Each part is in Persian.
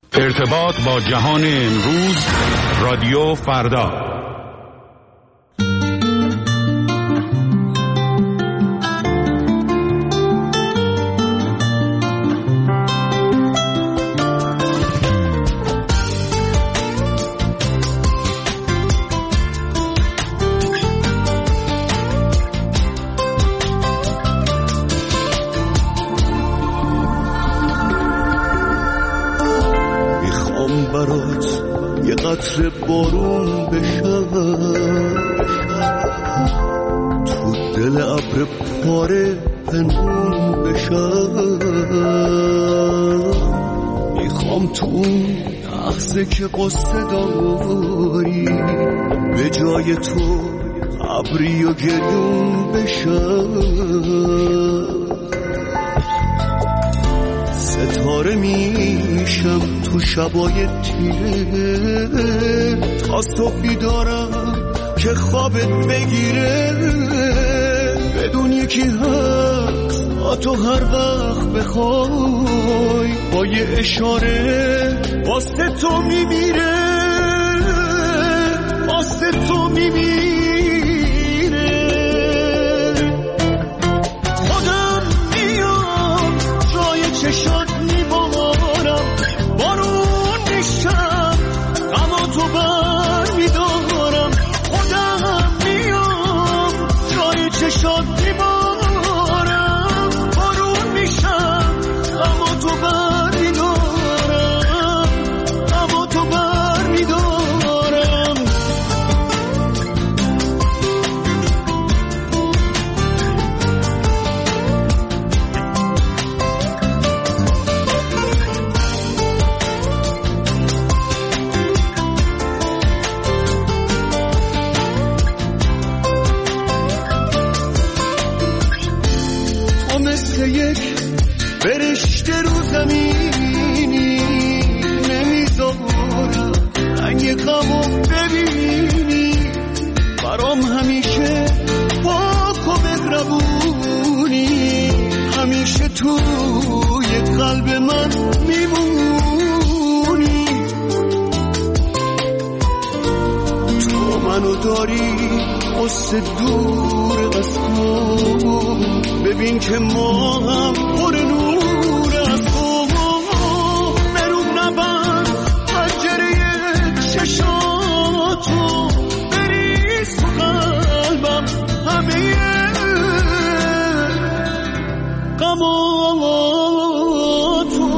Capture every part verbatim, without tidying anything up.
ارتباط با جهان امروز، رادیو فردا. قطره بارون بشم تو دل ابر پاره پنهون بشم، میخوام تو اون لحظه که قصه داری به جای تو ابری و گلون بشم، ستاره میشم تو شبای تیره تا صبح بیدارم که خوابت بگیره، بدون یکی هست تا تو هر وقت بخوای با یه اشاره واسه تو میمیره، واسه تو میمیره. خودم میام جای چشات میبارم، بارون میشم اما تو بر میدارم، خودم میام جای چشات میبارم، بارون میشم اما تو بر میدارم، اما تو بر میدارم. یک برشته رو زمینی نمیذارم رنگ غمو ببینی، برام همیشه پاک و مهربونی، همیشه توی قلب من میمونی، تو منو داری قصه دور از تو، ببین که ما هم پر نور از تو، برون نبند پنجره چشاتو، بریز تو قلبم همه غماتو.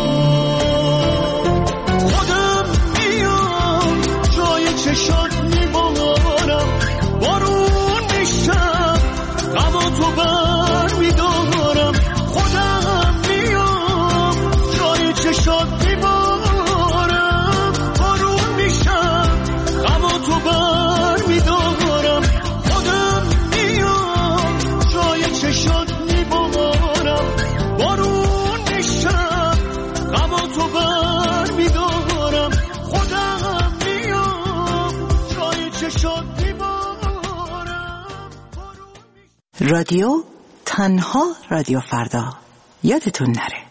خودم میام جای چشات میبارم، بارون میشم اما تو بر میدارم، خودم میام جای چشات میبارم، بارون میشم اما تو بر میدارم، خودم میام جای چشات میبارم، بارون میشم اما تو بر میدارم، خودم میام جای چشات میبارم. رادیو تنها رادیو فردا، یادتون نره.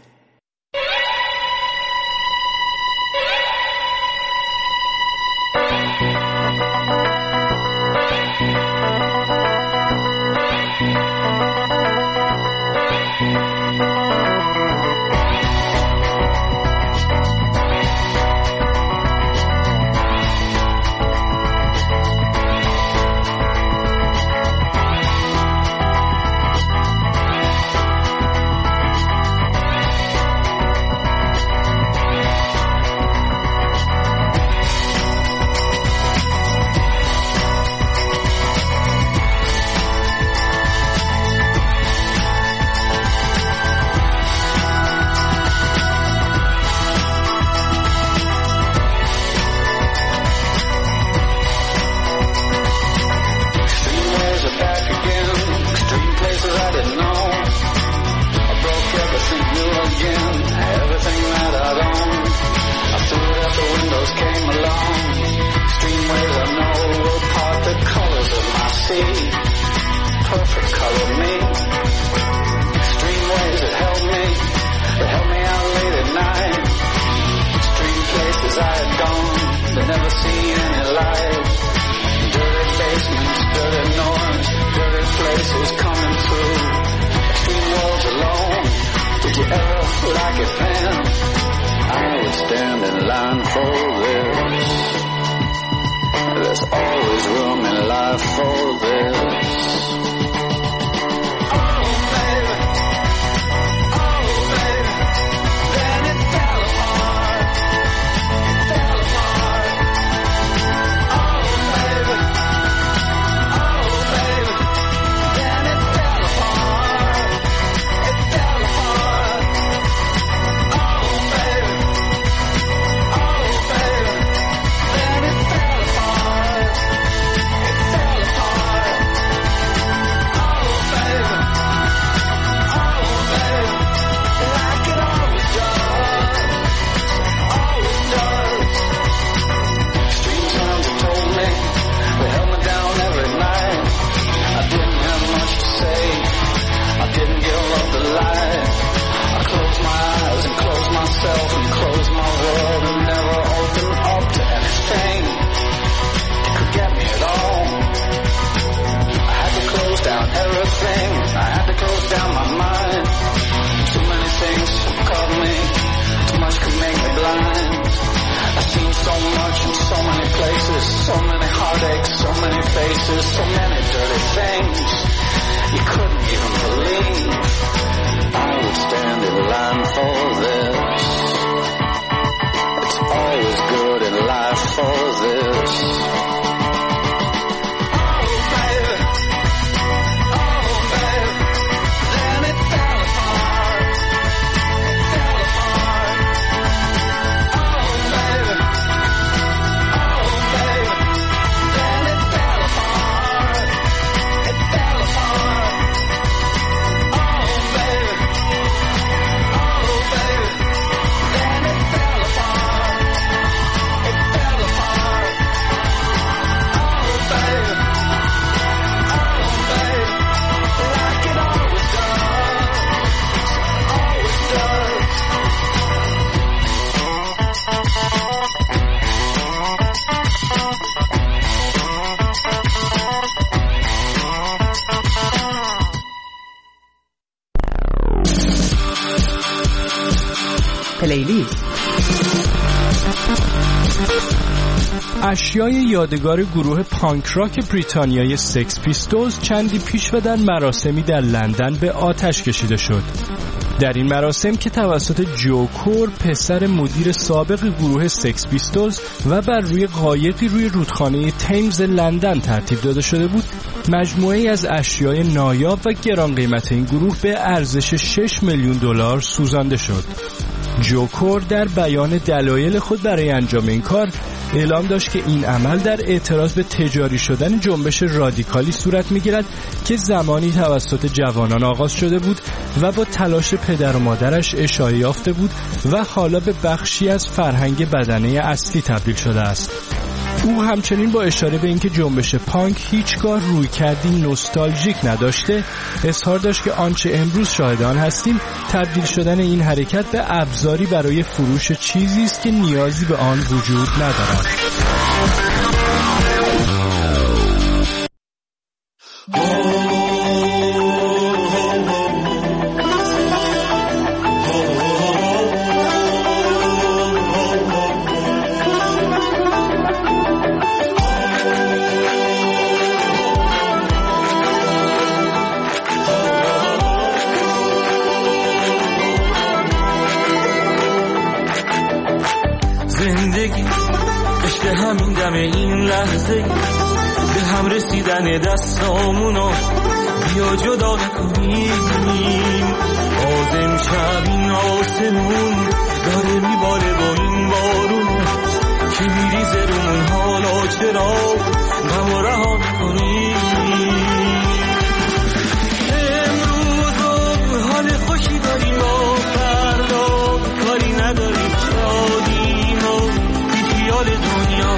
see any light. Dirty basements, dirty noise, dirty places coming through. Two walls alone, did you ever like it then? I would stand in line for this. There's always room in life for this. And close my world and never open up to anything that could get me at all. I had to close down everything. I had to close down my mind. Too many things caught me. Too much could make me blind. I've seen so much in so many places, so many heartaches, so many faces, so many dirty things you couldn't even believe. I would stand in line for this. It's always good in life for this. پلیلیست. اشیای یادگار گروه پانک راک بریتانیای سکس پیستولز چندی پیش و در مراسمی در لندن به آتش کشیده شد. در این مراسم که توسط جو کور پسر مدیر سابق گروه سکس پیستولز و بر روی قایقی روی رودخانه تیمز لندن ترتیب داده شده بود، مجموعه‌ای از اشیای نایاب و گران قیمت این گروه به ارزش شش میلیون دلار سوزانده شد. جو کور در بیان دلایل خود برای انجام این کار اعلام داشت که این عمل در اعتراض به تجاری شدن جنبش رادیکالی صورت می‌گیرد که زمانی توسط جوانان آغاز شده بود و با تلاش پدر و مادرش اشاعه یافته بود و حالا به بخشی از فرهنگ بدنه اصلی تبدیل شده است. او همچنین با اشاره به اینکه جنبش پانک هیچگاه رویکردی نوستالژیک نداشته، اظهار داشت که آنچه امروز شاهد آن هستیم تبدیل شدن این حرکت به ابزاری برای فروش چیزی است که نیازی به آن وجود ندارد. زندگی عشق همین دم این لحظه به هم رسیدن دستامونو بیا جدا نکنیم. باز امشب این آسمون داره میباره با این بارون که میریزه رومون، حالا چرا غم و رها میکنیم. امروز حال خوشی داریم و فردا کاری نداریم، شادیم و بی خیال دنیا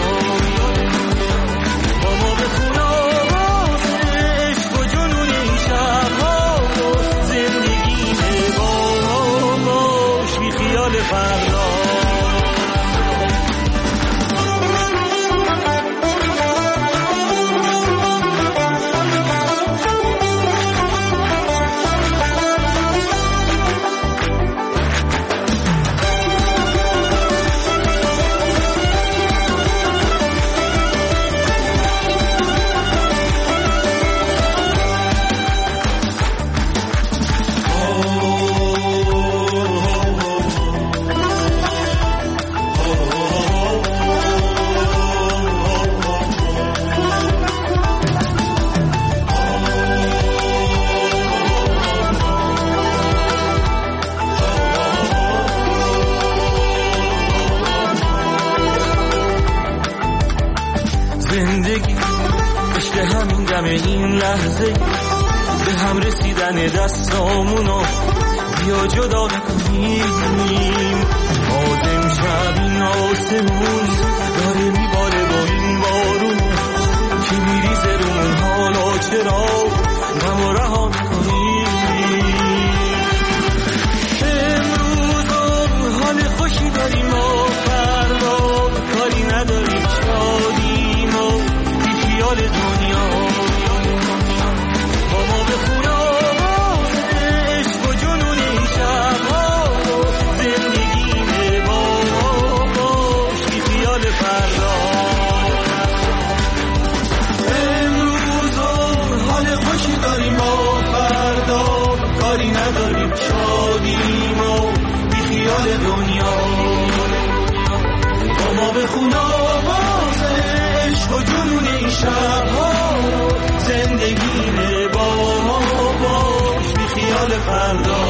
با ما بخون آواز عشق و جنون این شبها و زندگی با ما باش بی خیال فردا. دم این لحظه به هم رسیدن دستامونو بیا جدا نکنیم. آدم شب این آسمون داره میباره با این بارون که میریزه رومون، حالا چرا غم و رها میکنیم؟ امروز حال خوشی داریم و فردا کاری نداریم، شادیم و بی خیال دنیا با ما بخون آواز عشق و جنون این شبها، زندگی با ما باش بی خیال فردا. امروز حال خوشی داریم و فردا کاری نداریم، شادیم و بی خیال دنیا با ما بخون آواز عشق و جنون این شبها، زندگی با ما باش بی خیال فردا.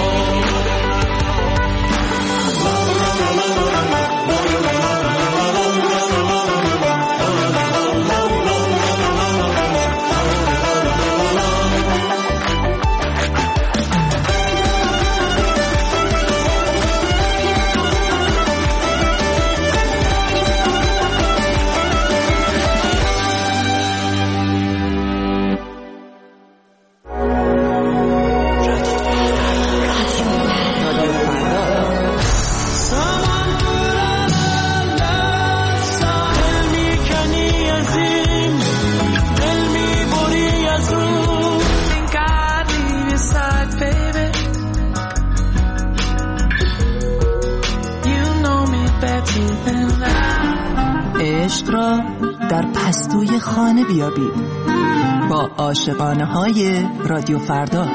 عشق را در پستوی خانه بیابید با عاشقانه های رادیو فردا.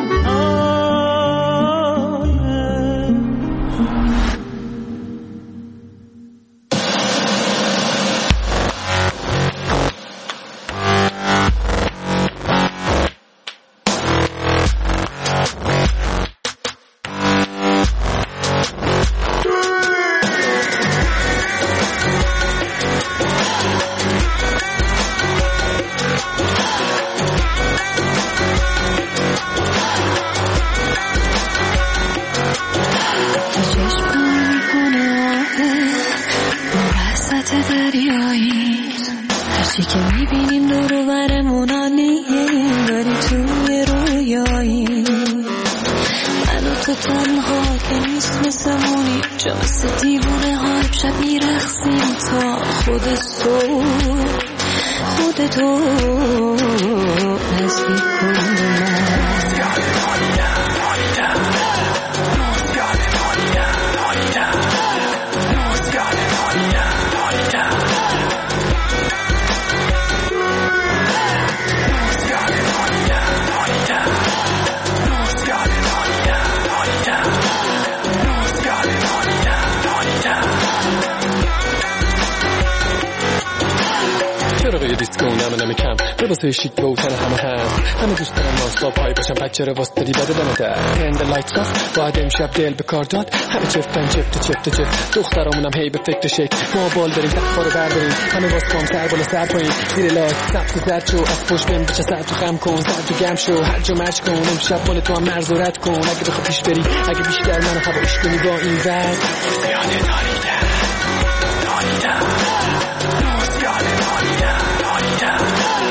لباسای شیک و تن همه هست، همه دوست دارن ناستا پای باشن، پس چرا واسطری بده دمته هند لایت رفت باید امشب دل به کار داد، همه چفتن چفت چفت چفت دخترامونم هی به فکر شک، ما بال داریم تخفا رو برداریم، همه باز کام سر بالا سر پایین زیر لایت سبز زرد شو، از پشت بهم بچه سر تو خم کن، سر تو گم شو، هر جا مرج کن، امشب مال تو هم مرز و رد کن، اگه بخوا پیش بری اگه بیشتر منو هوایش کنی با این ورد زیاده داریدم داریدم زیاده داریدم داریدم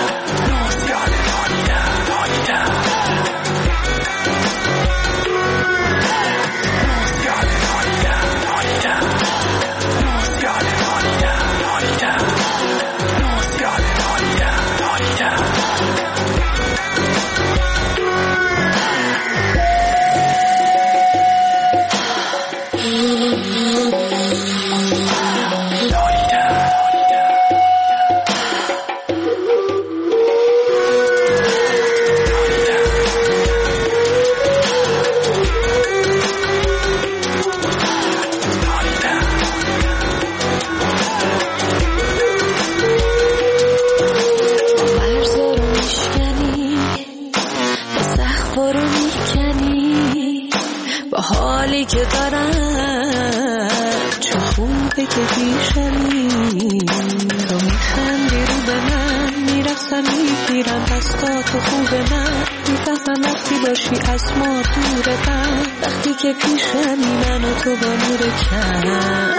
که دارم چه خوبه که پیشمی تو میخندی رو به من میرقصم دارم میگیرم دستاتو خوب من میفهمم وقتی باشی از ما دور من وقتی که پیشمی من و تو با نور کم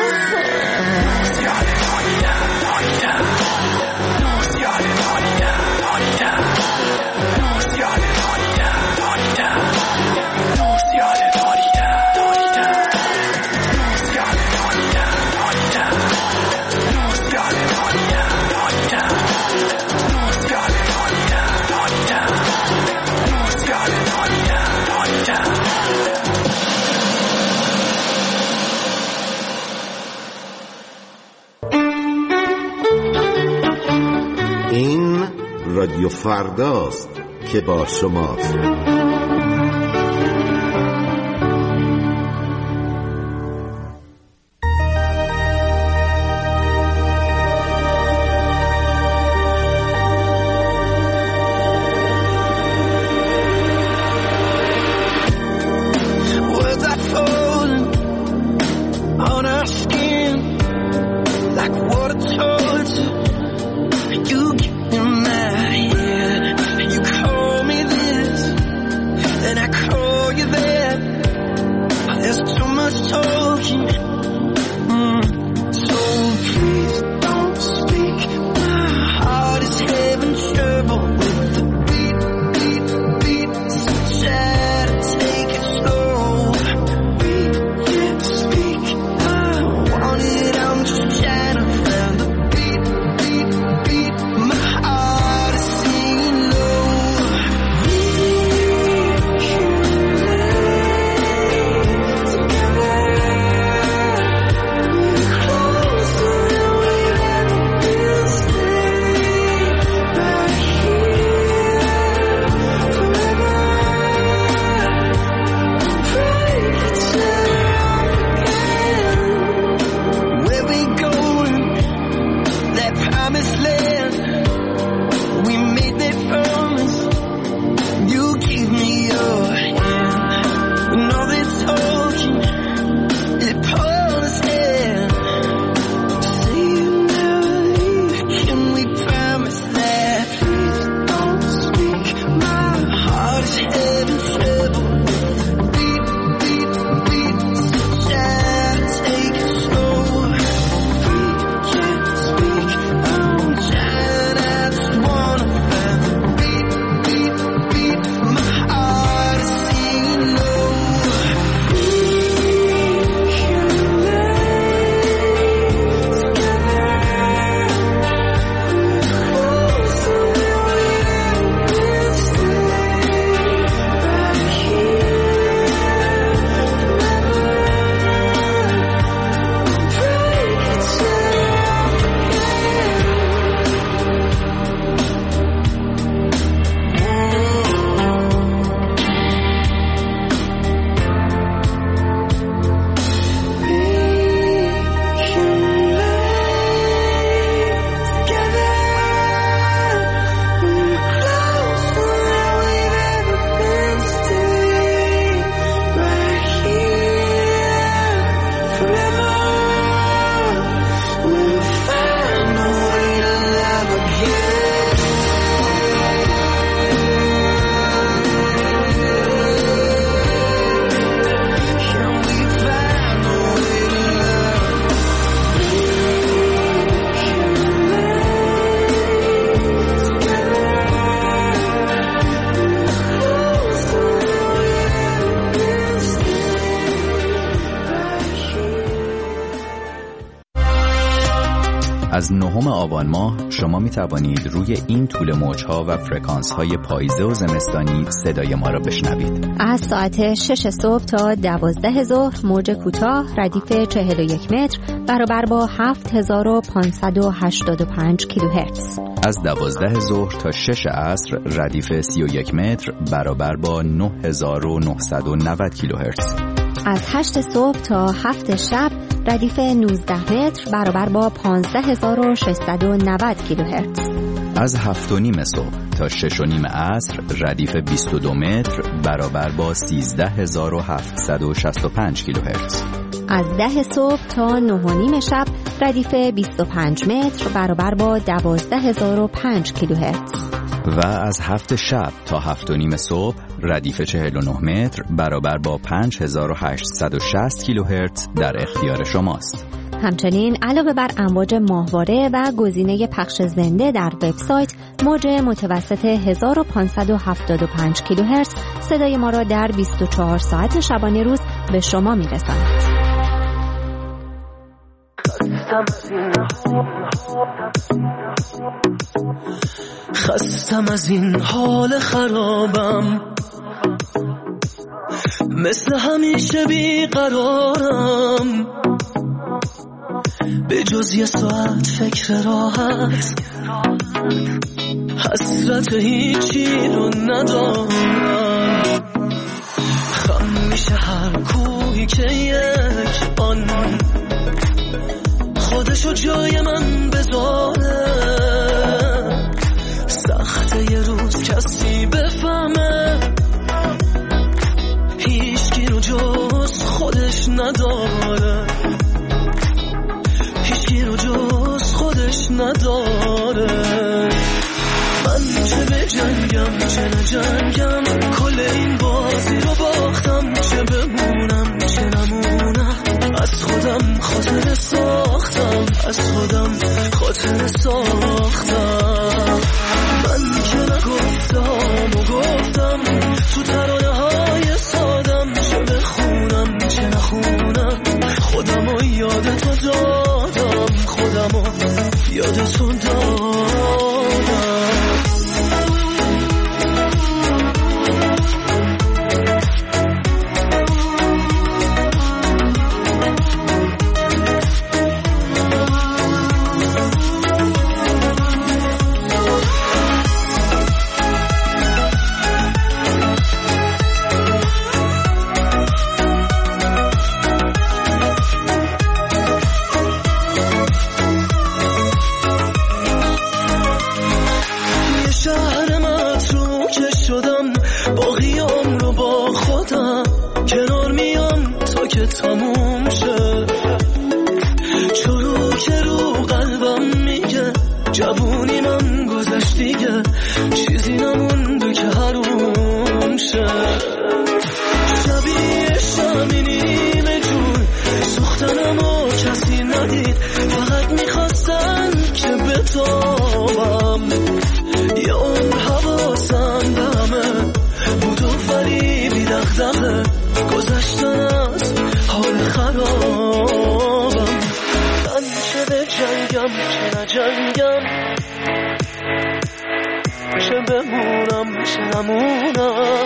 این رادیو فرداست که با شماست. از نهم آبان ماه شما می توانید روی این طول موج‌ها و فرکانس‌های پاییزه و زمستانی صدای ما را بشنوید. از ساعت شش صبح تا دوازده ظهر موج کوتاه ردیف چهل و یک متر برابر با هفت هزار و پانصد و هشتاد و پنج کیلوهرتز. از دوازده ظهر تا شش عصر ردیف سی و یک متر برابر با نه هزار و نهصد و نود کیلوهرتز. از هشت صبح تا هفت شب ردیف نوزده متر برابر با پانزده هزار و ششصد و نود کیلوهرتز. از هفت و نیم صبح تا شش و نیم عصر ردیف بیست و دو متر برابر با سیزده هزار و هفتصد و شصت و پنج کیلوهرتز. از ده صبح تا نه و نیم شب ردیف بیست و پنج متر برابر با دوازده هزار و پنج کیلوهرتز. و از هفت شب تا هفت و نیم صبح ردیف چهل و نه متر برابر با پنج هزار و هشتصد و شصت کیلوهرتز در اختیار شماست. همچنین علاوه بر امواج ماهواره و گزینه پخش زنده در وبسایت، موج متوسط هزار و پانصد و هفتاد و پنج کیلوهرتز صدای ما را در بیست و چهار ساعت شبانه روز به شما می‌رساند. خستم از این حال خرابم، مثل همیشه بیقرارم، به جز یه ساعت فکر راحت، حسرت هیچی رو ندارم. خم میشه هر کوهی که یک آن خودشو جای من بذاره، سخته یه روز کسی بفهمه هیچکی رو جز خودش نداره، هیچکی رو جز خودش نداره. من چه به جنگم چه نجنگم، کل این بازی رو باختم، چه بمونم چه نمونم، از خودم خاطر ساختم، از خودم خاطر ساختم. من که نگفتم و گفتم تو ترانه های سادم، چه بخونم چه نخونم، خودم رو یاد تو دادم، خودم رو یاد تو دادم. تموم شه چرو که رو قلبم میگه جوونی من گذشت دیگه، چیزی نمونده که حروم شه. شبیه شمی نیمه جون سوختنم و کسی ندید، فقط میخواستن که بتابم، یه عمر حواسم دمه بود و فریبی دغدغه، گذشتن از حال خرابم. من چه به جنگم چه نجنگم، چه بمونم چه نمونم،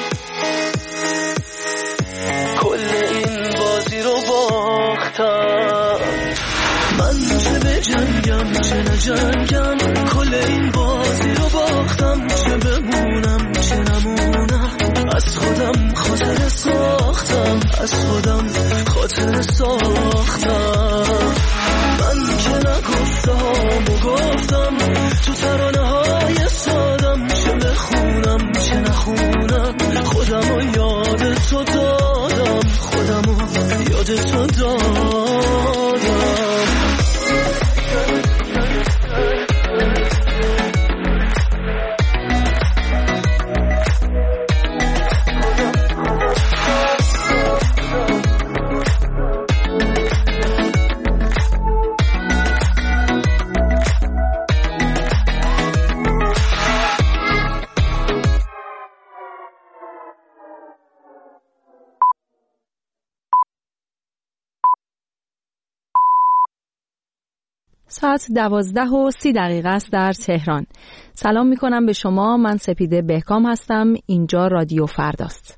کل این بازی رو باختم. من چه به جنگم چه نجنگم، کل این بازی رو باختم، چه بمونم چه نمونم، از خودم خاطر ساختم، از خودم خاطر ساختم. من که نگفتم و گفتم تو ترانه های سادم، چه بخونم چه نخونم، خودم رو یاد تو دادم، خودم رو یاد تو دادم. ساعت دوازده و سی دقیقه است در تهران. سلام می کنم به شما، من سپیده بهکام هستم، اینجا رادیو فرداست.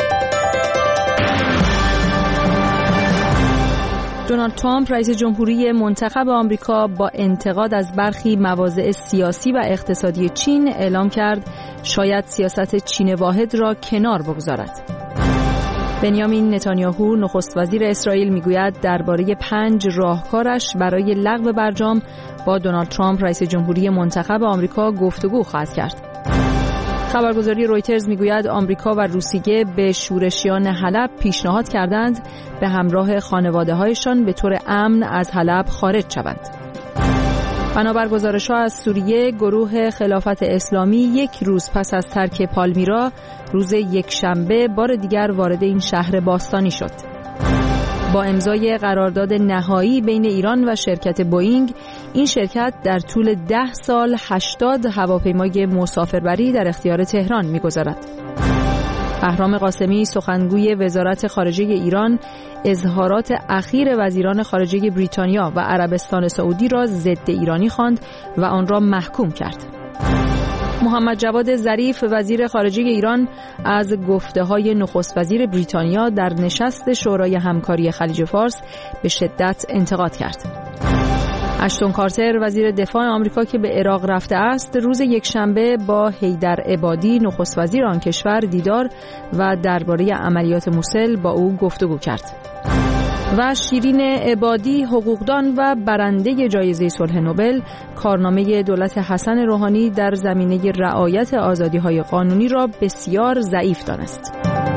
دونالد ترامپ رئیس جمهوری منتخب آمریکا با انتقاد از برخی مواضع سیاسی و اقتصادی چین اعلام کرد شاید سیاست چین واحد را کنار بگذارد. بنیامین نتانیاهو نخست وزیر اسرائیل میگوید درباره پنج راهکارش برای لغو برجام با دونالد ترامپ رئیس جمهوری منتخب آمریکا گفتگو خواهد کرد. خبرگزاری رویترز میگوید آمریکا و روسیه به شورشیان حلب پیشنهاد کردند به همراه خانواده‌هایشان به طور امن از حلب خارج شوند. بنابر گزارش‌ها از سوریه، گروه خلافت اسلامی یک روز پس از ترک پالمیرا روز یکشنبه بار دیگر وارد این شهر باستانی شد. با امضای قرارداد نهایی بین ایران و شرکت بوئینگ، این شرکت در طول ده سال هشتاد هواپیمای مسافربری در اختیار تهران می‌گذارد. بهرام قاسمی سخنگوی وزارت خارجه ایران اظهارات اخیر وزیران خارجه بریتانیا و عربستان سعودی را ضد ایرانی خواند و آن را محکوم کرد. محمد جواد ظریف وزیر خارجه ایران از گفته‌های نخست وزیر بریتانیا در نشست شورای همکاری خلیج فارس به شدت انتقاد کرد. اشتون کارتر وزیر دفاع آمریکا که به عراق رفته است، روز یکشنبه با حیدر عبادی نخست وزیر آن کشور دیدار و درباره عملیات موصل با او گفتگو کرد. و شیرین عبادی حقوقدان و برنده جایزه صلح نوبل کارنامه دولت حسن روحانی در زمینه رعایت آزادی‌های قانونی را بسیار ضعیف دانست.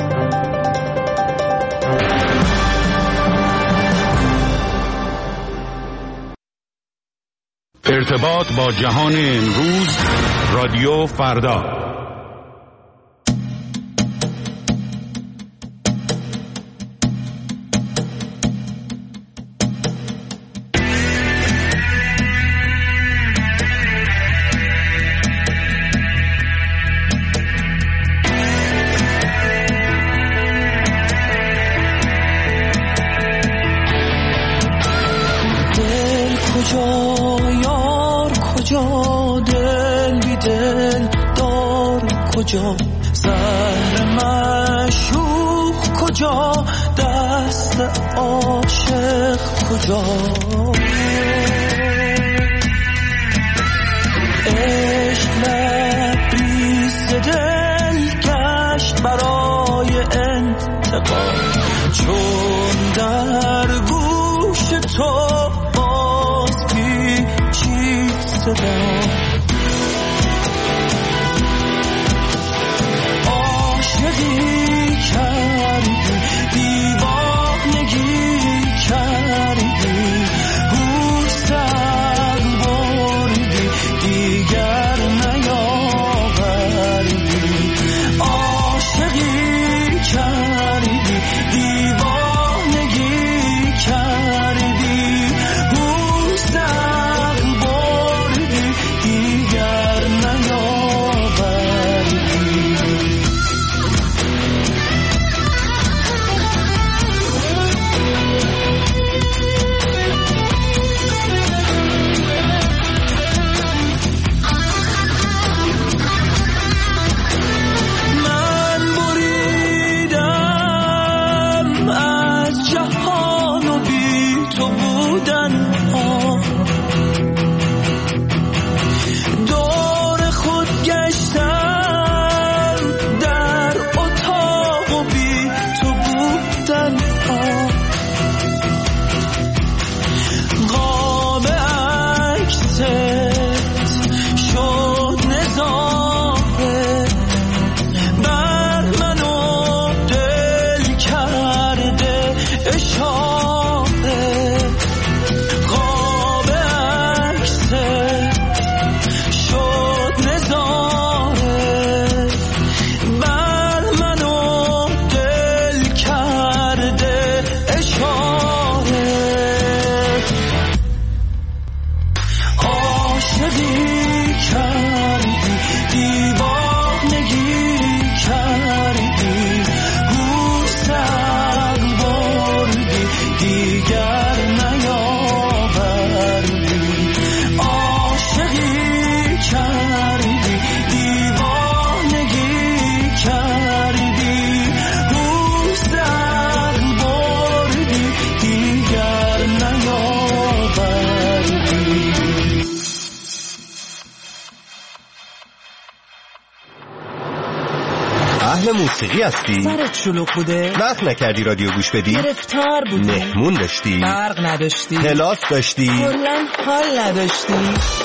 ارتباط با جهان امروز، رادیو فردا. کجا زهر مشوق کجا دست عاشق کجا عشق لبریز دل گشت برای انتقام چون در گوش تو باز پیچید صدا موسیقی هستی؟ سرت شلوغ بوده؟ وقت نکردی رادیو گوش بدی؟ گرفتار بودی؟ مهمون داشتی؟ برق نداشتی؟ کلاس داشتی؟ کلاً حال نداشتی؟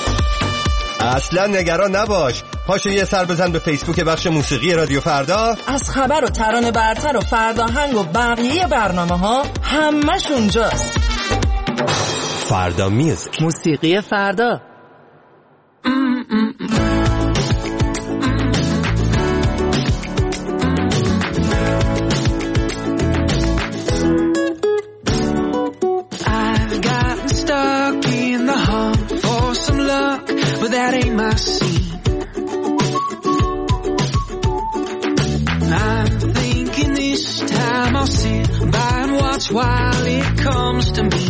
اصلا نگران نباش، پاشو یه سر بزن به فیسبوک بخش موسیقی رادیو فردا. از خبر و ترانه برتر و فرداهنگ و بقیه برنامه ها همش اونجاست. فردا میوزیک، موسیقی فردا. but that ain't my scene. I'm thinking this time I'll sit by and watch while it comes to me.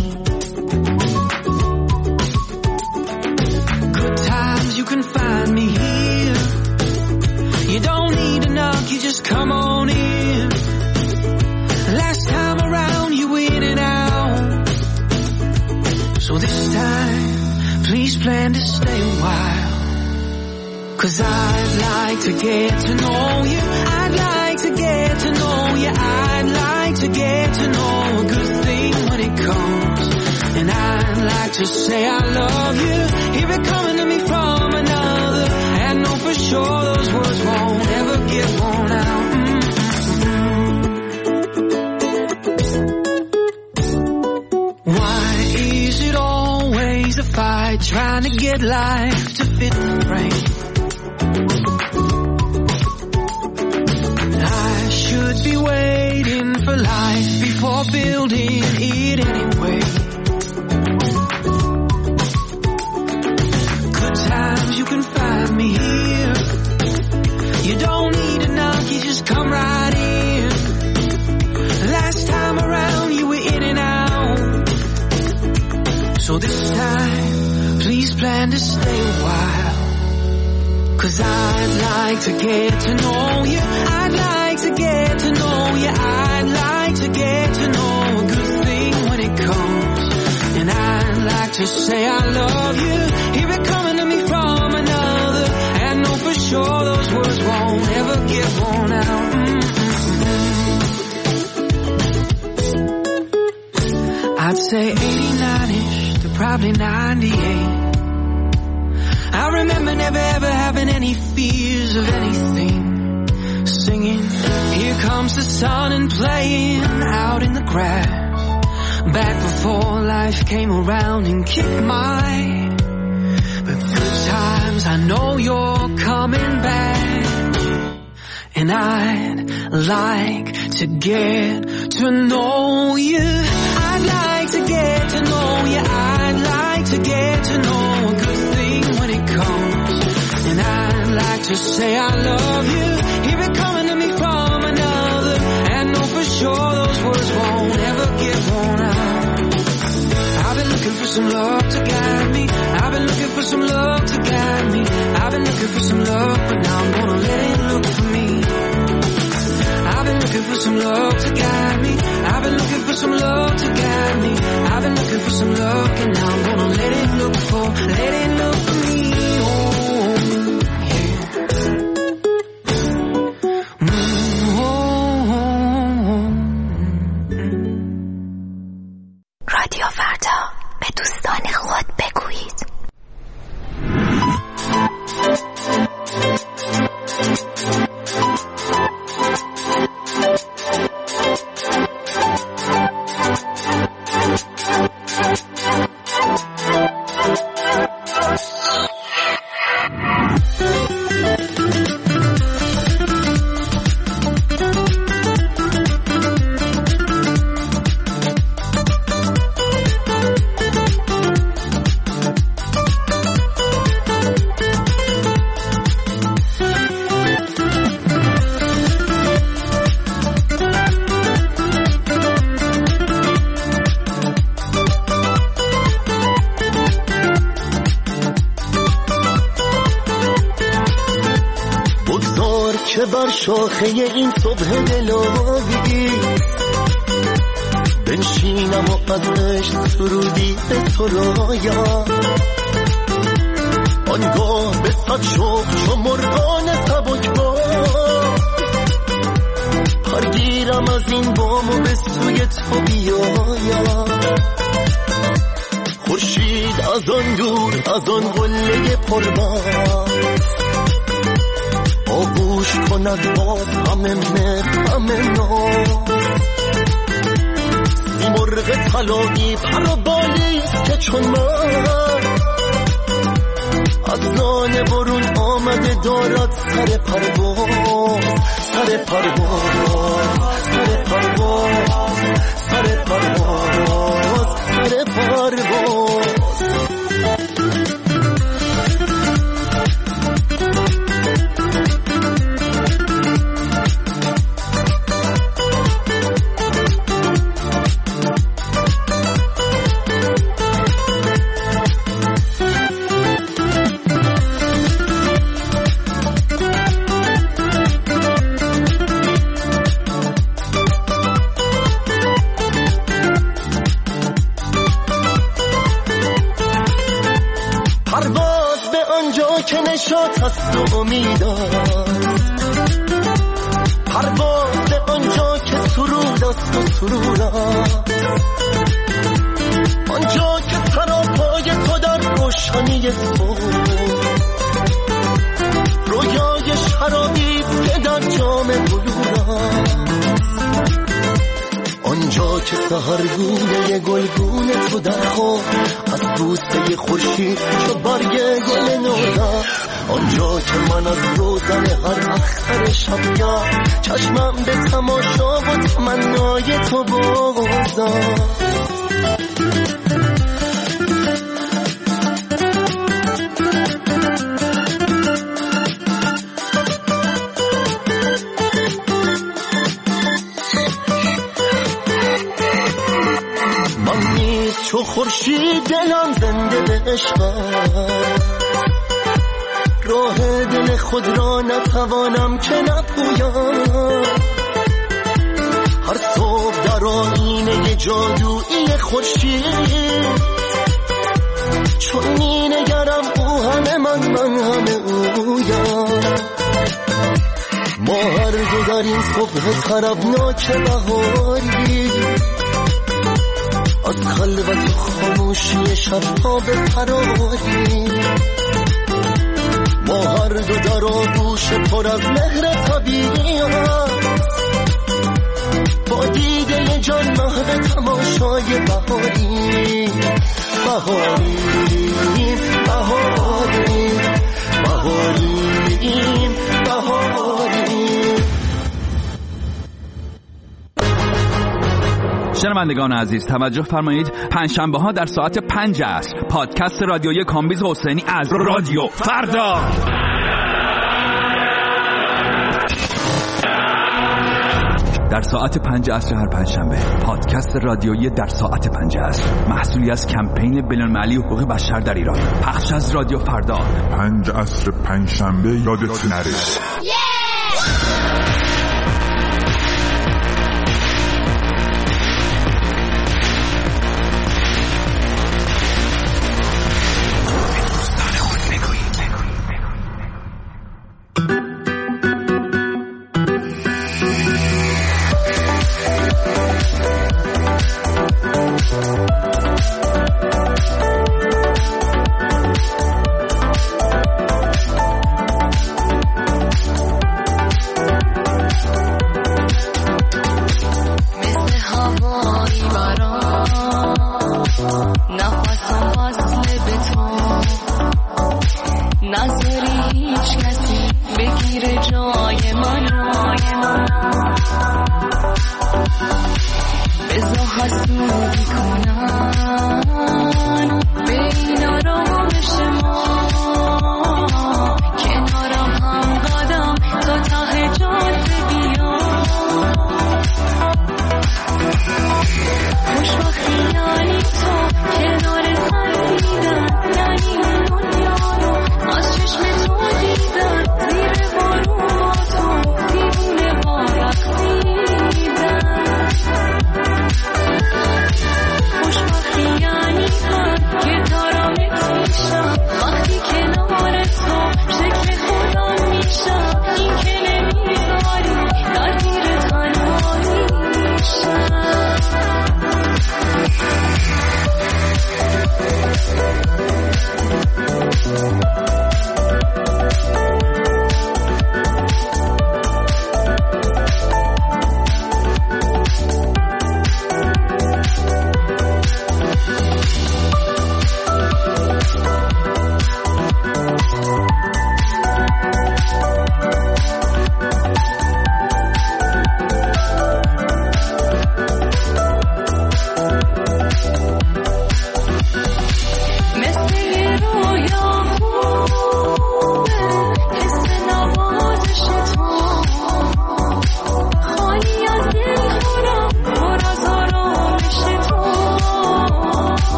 Good times, you can find me here. You don't need a knock, you just come on in. Last time around, you in and out. So this time, please plan to stay a while. 'Cause I'd like to get to know you. I'd like to get to know you. I'd like to get to know a good thing when it comes. And I'd like to say I love you. Hear it coming to me from another. And know for sure those words won't ever get worn out. Mm-hmm. Why is it always a fight trying to get life to fit the frame? I should be waiting for life before building it anyway. Good times, you can find me here. You don't need a knock, you just come right in. Last time around, you were in and out. So this time, please plan to stay a while. 'Cause I'd like to get to know you. I'd like to get to know you. I'd like to get to know a good thing when it comes. And I'd like to say I love you. Hear it coming to me from another. And know for sure those words won't ever get worn out. Mm-hmm. I'd say eighty-nine-ish to probably ninety-eight. I remember never ever having any fears of anything. Singing, here comes the sun and playing out in the grass. Back before life came around and kicked my but good times, I know you're coming back. And I'd like to get to know you. I'd like to get to know you. I'd like to get to know a good thing when it comes. And I'd like to say I love you. Hear it coming to me from another. And know for sure those words won't ever get worn out. I've been looking for some love to guide me. I've been looking for some love to guide me. I've been looking for some love, but now I'm gonna let it look for me. I've been looking for some love to guide me. I've been looking for some love to guide me. I've been looking for some love, and now I'm gonna let it look for, let it look for me. Oh, yeah. Mm, oh, oh, رادیو فردا، به دوستان خود بگویید. شاخه این صبح دلایی بنشینم و از عشق سرودی به تو رایم آنگاه به صد شوق چو مرغان سبکبار پرگیرم از این بام و به سوی تو بیایم خورشید از آن دور از آن قله پربار آغوش کند باز همه مهر همه ناز سی مرغ طلایی پر و بالیست که چون من از لانه برون آمده دارد سر پرواز سر پرواز سر پرواز سر پرواز سر پرواز که نشاط هست و امیداست، پرواز آنجا که سرود است و سروداست، آنجا که سراپای تو در روشنی صبح، رویای شرابی که در جام بلوراست، آنجا که سحرگونه گلگونه تو در خواب از بوسه خورشید چو برگ گل نوراست، آنجا که من از روزن هر اختر شبگاه چشمم به تماشا و تمنای تو بازاست. چو خورشید دلم زنده به عشقم، راه دل خود را نتوانم که نپویم، هر صبح در آینه جادویی خورشید چون می نگرم او همه من من همه اویم، ما هر دو در این صبح طربناک بهاری از خلوت و خاموشی شبها به فراری، ما هر دو در آغوش پر از مهر طبیعی هست، با دیده جان محو تماشای بهاری بهاری بهاری بهاری بهاری. شنوندگان عزیز توجه فرمایید، پنجشنبه ها در ساعت پنج عصر پادکست رادیویی کامبیز حسینی از رادیو فردا در ساعت پنج عصر هر پنجشنبه. پادکست رادیویی در ساعت پنج عصر محصولی از کمپین بین‌المللی حقوق بشر در ایران، پخش از رادیو فردا. پنج عصر پنجشنبه یادت نره.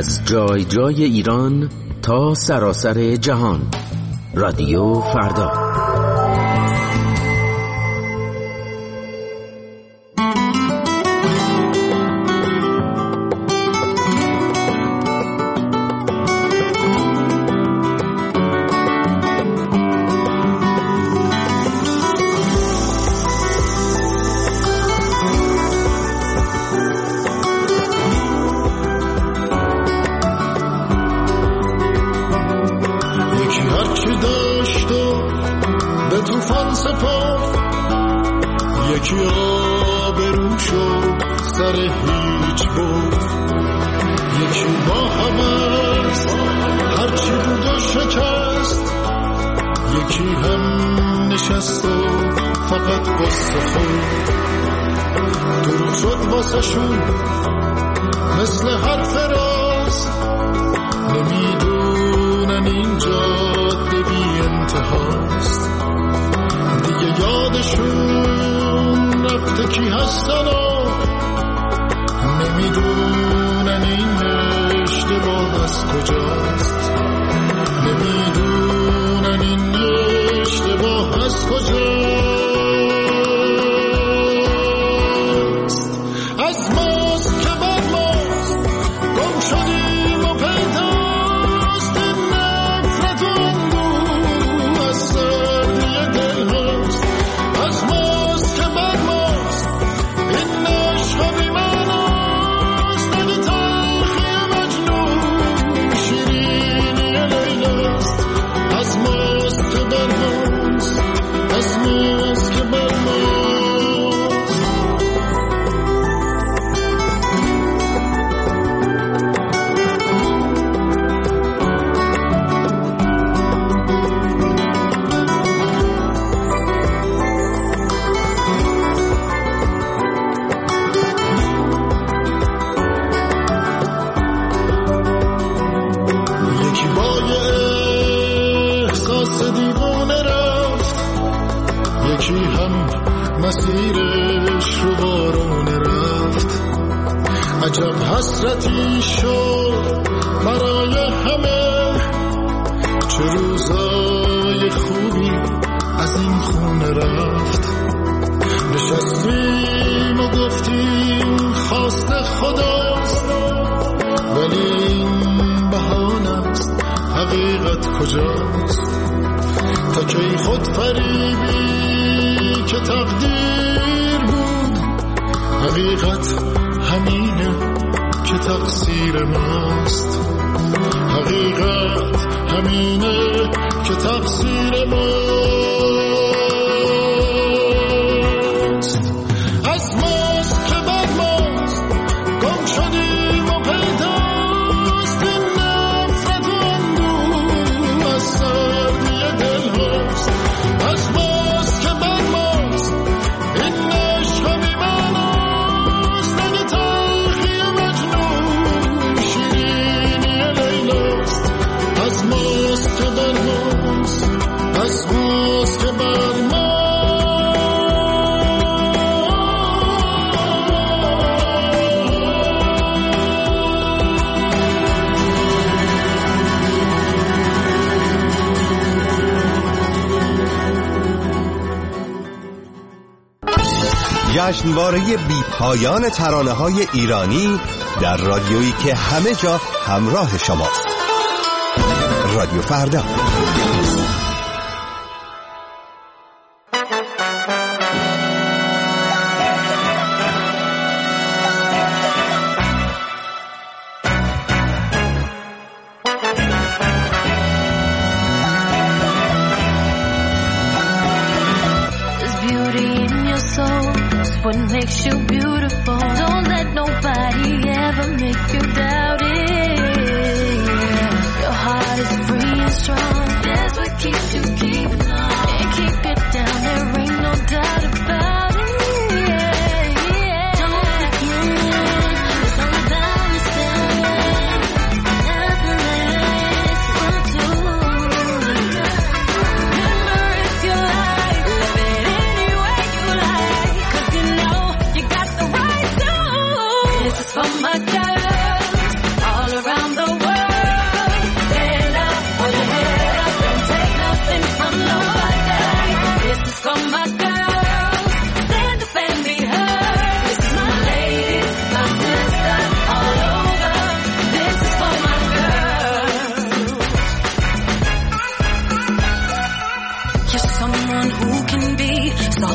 از جای جای ایران تا سراسر جهان. رادیو فردا. یکی آبرو شد سر هیچ بود، یکی با حوض هرچی بود و شکست، یکی هم نشست و فقط قصه خود. درود شد واسه شون مثل حرف راست، نمیدونن این جاده بی انتهاست. دیگه یادشون رفته کی هستن و نمیدونن این اشتباه از کجاست، نمیدونن این اشتباه از کجاست. از ماست که بر ماست گم شدیم و پیداست، این نفرت و اندوه از سردی دل هاست. از ماست که بر ماست این عشق بی معناست، دل تلخی مجنون شیرینی لیلاست. از ماست که بر ماست، از ماست که بر ماست. یکی با یه احساس دیوانه رفت، یکی هم مسیرش رو بارونه رفت. عجب حسرتی شد برای همه، چه روزای خوبی از این خونه رفت. نشستیم و گفتیم خواست خداست، ولی این بهانه است، حقیقت کجاست؟ تا کی خود فریبی که تقدیر بود، حقیقت همینه که تقصیر ماست. حقیقت همینه که تقصیر ماست. از ماست که بر ماست گم شدیم و پیداست، این نفرت و اندوه از سردی دل هاست. از ماست که بر ماست این عشق بی معناست، دل تلخی مجنون شیرینی لیلاست. از ماست که بر ماست، از ماست که بر ماست. جشنواره بی پایان ترانه های ایرانی در رادیویی که همه جا همراه شماست. رادیو فردا. There's beauty in your soul, it's what makes you beautiful. Don't let nobody ever make you doubt it. Your heart is free and strong, that's what keeps you keeping on. Can't keep it down, there ain't no doubt about it. Don't begin, it's all about understanding. Nothing less will do. Remember it's your life, live it any way you like, 'cause you know you got the right to. This is for my girl.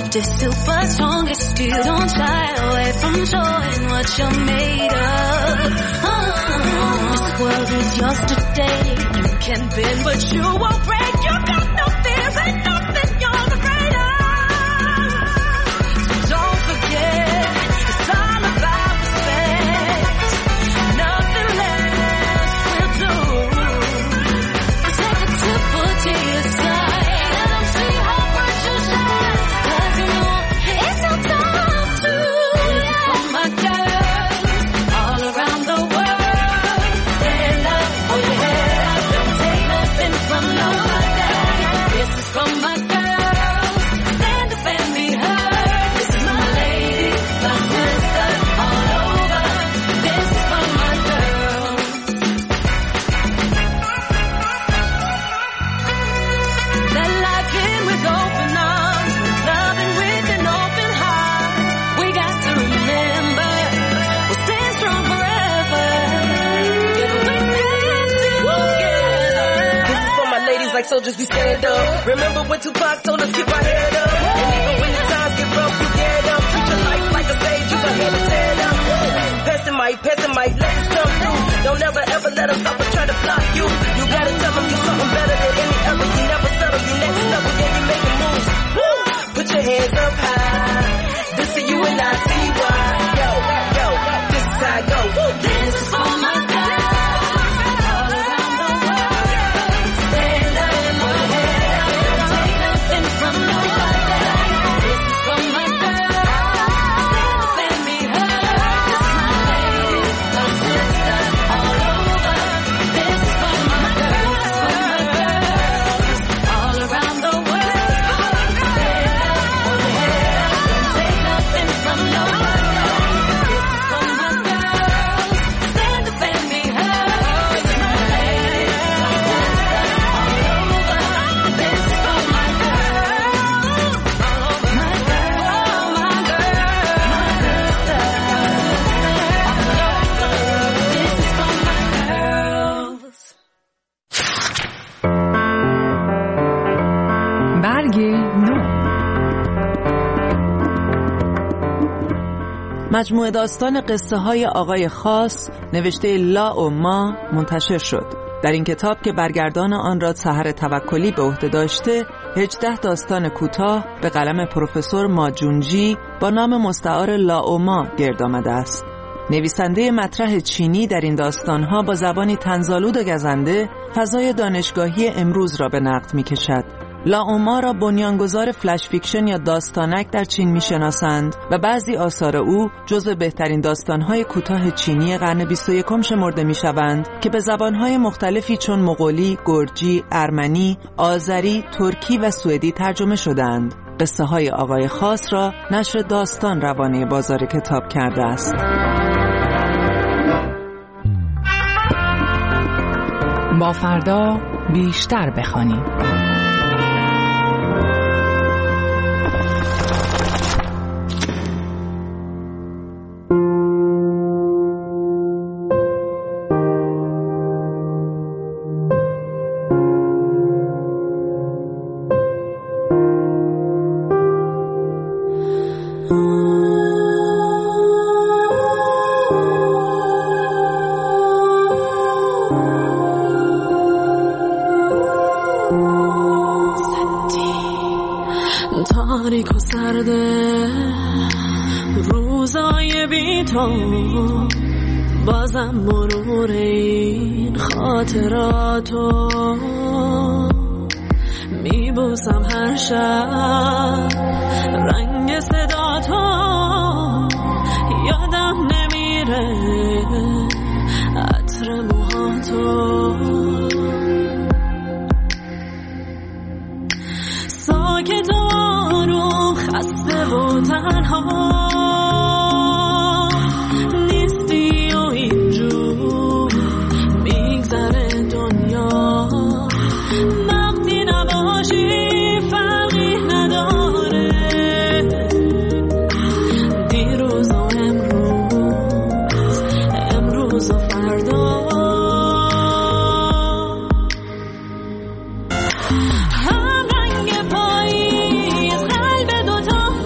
soft is super strong, it's still don't shy away from showing what you're made of. Oh, this world is yours today. You can bend, but you won't break. You got no fears and nothing you're afraid of. So don't forget, it's all about respect. Nothing less will do. Take a tipple to your side. Let them see how bright you shine. 'Cause you know it's your time to. This is for my girls all around the world. Stand up, hold your head up, don't take nothing from nobody. This is for my girls. Stand up and be heard. This is my lady, my sister, all over. This is for my girls. Let life in with open arms, loving with an open heart. We got to remember, we'll stand strong forever. If we stand together. This is for my ladies like soldiers, we stand up. Remember when Tupac told us keep our head up. And even when the times get rough, you get up. Treat your life like a stage, you got head to stand up. Pass the mic, pass the mic, let us come through. Don't ever ever let them stop or try to block you. You gotta tell them you're something better than any other. You never settle, you next level, yeah, you making moves. Woo! Put your hands up high. This is you and I, see why. Yo, yo, this is how I go. Woo! This is for my girls all around the world. Stand up and hold your head up, don't take nothing from nobody. This is for my girls. Stand up and be heard. This is my lady, my sister, all over. This is for my girls, for my girls all around the world. Stand up, hold your head up, don't take nothing from nobody. This is for my girls. Stand up and be heard. This is my lady, my sister, all over. This is for my girls, all over. My girl, my girl, my sister, all over. This is for my girls. برگ نو. مجموعه داستان قصه های آقای خاص نوشته لا و ما منتشر شد. در این کتاب که برگردان آن را سحر توکلی به عهده داشته، هجده داستان کوتاه به قلم پروفسور ماجونجی با نام مستعار لا و ما گرد آمده است. نویسنده مطرح چینی در این داستانها با زبانی طنزآلود و گزنده فضای دانشگاهی امروز را به نقد می‌کشد. لاوما را بنیانگذار فلش فیکشن یا داستانک در چین میشناسند و بعضی آثار او جزو بهترین داستانهای کوتاه چینی قرن بیست و یکم شمرده میشوند که به زبانهای مختلفی چون مغولی، گرجی، ارمنی، آذری، ترکی و سوئدی ترجمه شدند. قصه های آقای خاص را نشر داستان روانه بازار کتاب کرده است. با فردا بیشتر بخوانیم. تاریک و سرده روزای بی تو، بازم مرور این خاطراتو میبوسم هر شب رنگ صدا تو، یادم نمیره عطر موهاتو، ساکت و آروم خسته و تنها نیستی و اینجور میگذره دنیا، وقتی نباشی فرقی نداره دیروز و امروز، امروز و فردا. هم رنگ پاییز قلب دوتا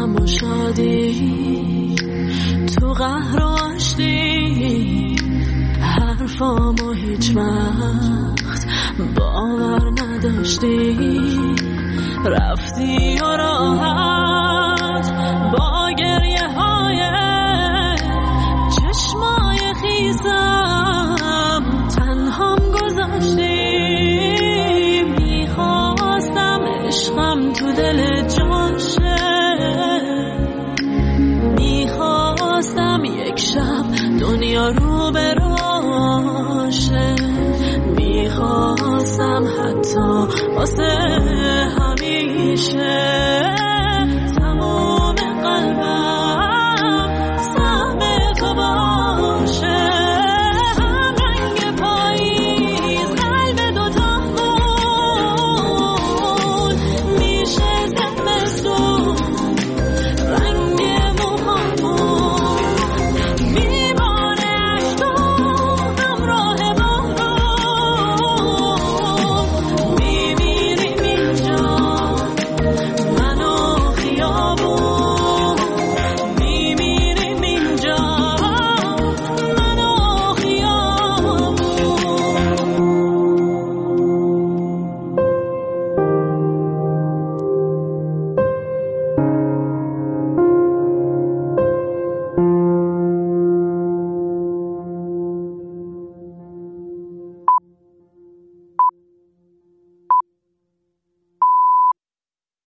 غم و شادی، تو قهر و آشتی، حرفامو هیچ وقت باور نداشتی، رفتی و راحت با گریه های چشمای خیزم تنهام گذاشتی. میخواستم عشقم تو دل جاشه، میخواستم یک شب دنیا رو براشه، میخواستم حتی واسه همیشه